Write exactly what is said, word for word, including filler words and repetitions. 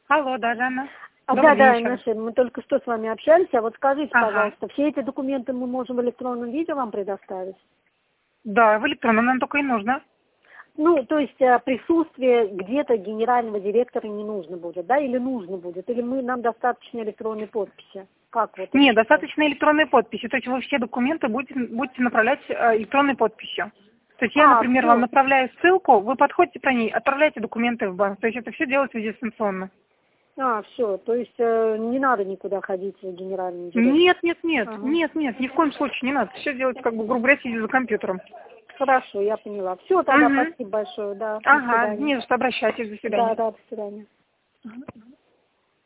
Алло, да, Жанна. А, да, да, Наша, мы только что с вами общались. А вот скажите, ага. пожалуйста, все эти документы мы можем в электронном виде вам предоставить? Да, в электронном нам только и нужно. Ну, то есть присутствие где-то генерального директора не нужно будет, да, или нужно будет? Или мы, нам достаточно электронной подписи? Как вот? Нет, достаточно электронной подписи. То есть вы все документы будете, будете направлять электронной подписью. То есть я, а, например, все. вам направляю ссылку, вы подходите по ней, отправляете документы в банк. То есть это все делается дистанционно. А, все, то есть э, не надо никуда ходить в генеральный директор? Нет, нет, нет, ага. нет, нет, ни в коем случае не надо. Все делать, как бы, грубо говоря, сидя за компьютером. Хорошо, я поняла. Все, тогда угу. спасибо большое, да. Ага, не за что, обращайтесь, до свидания. Да, да, до свидания.